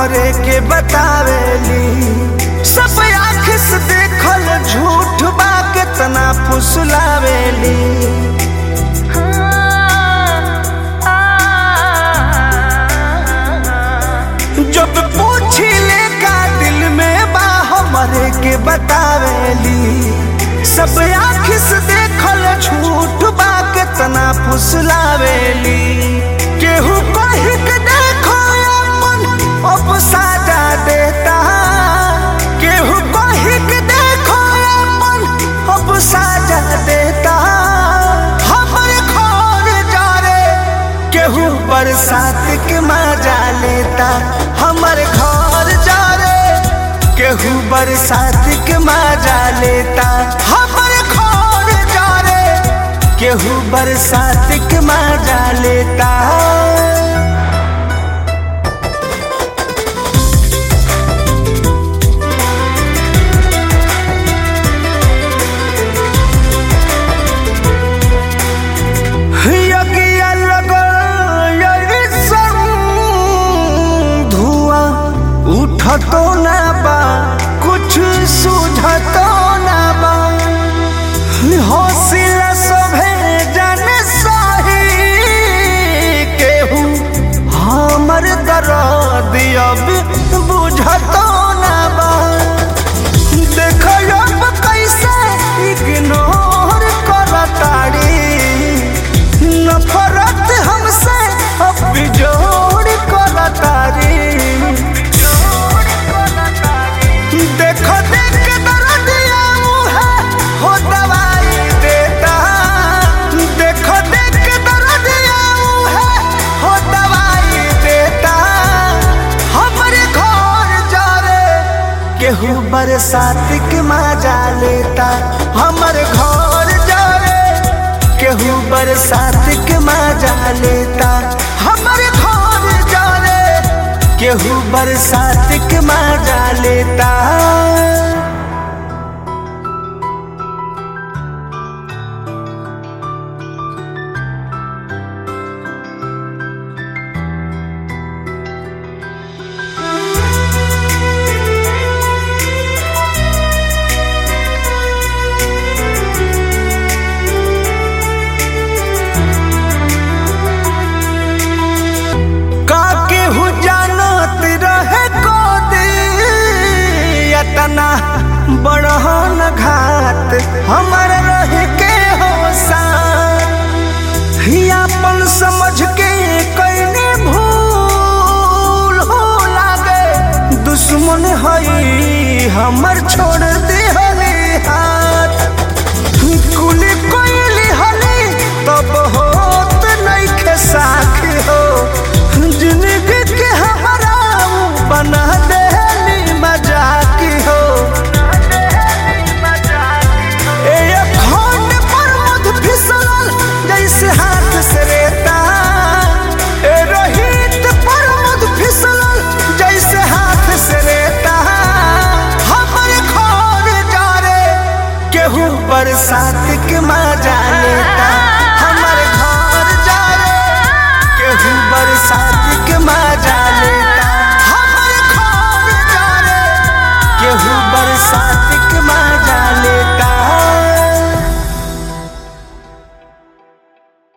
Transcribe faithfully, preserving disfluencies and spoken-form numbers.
हमरे के बतावेली। सब आँख से देखल झूठ बा केतना फुसलावेली। जब पूछी ले का दिल में बा हमरे के बतावेली। सब आँख से देखल झूठ बा केतना फुसलावेली। केहू कही के देखो अपन अब साजा देता। केहू कही के देखो अपन अब साजा देता। हमरे घर जा रे केहू बरसात के मजा लेता। हमरे घर जा रे केहू बरसात के मजा लेता। हमरे घर जा रे केहू बरसात के मजा लेता। यज्ञ लगल यइसन धुआं उठतो ना बा कुछ सुझतो ना बा। हौसला सभे जन सही केहू हमर दर्द अब बुझतो ना बा। देखो अब कैसे इग्नोर करताड़ी। नफरत हमसे अब जोड़ करताड़ी। देखो देख दर्द है हो दवाई देता। देखो देख दर्द है हो दवाई देता। हमरे घर जा रे केहू बरसात के मजा लेता। हमरे घर जा रे केहू बरसात के मजा लेता। हमरे घर जा रे केहू बरसात के मजा लेता। बड़हन घात हमर रह के होसा। अपन समझ के कैने भूल हो लागे। दुश्मन हई हमर छोड़ दे हली हाथ। कुली कोइली हली तब होत नइखे साख हो। जिंदगी के हमरा बना देली मजाक हो। जैसे हाथ से रेता ए रोहित पर मुद फिसलल जैसे हाथ से रेता। हमरे घर जा रे केहू बरसात के मजा लेता। हमरे घर जा रे केहू बरसात के मजा लेता। हमरे घर जा रे केहू बरसात